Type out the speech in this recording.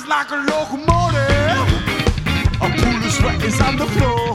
like a locomotive. A pool of sweat is on the floor.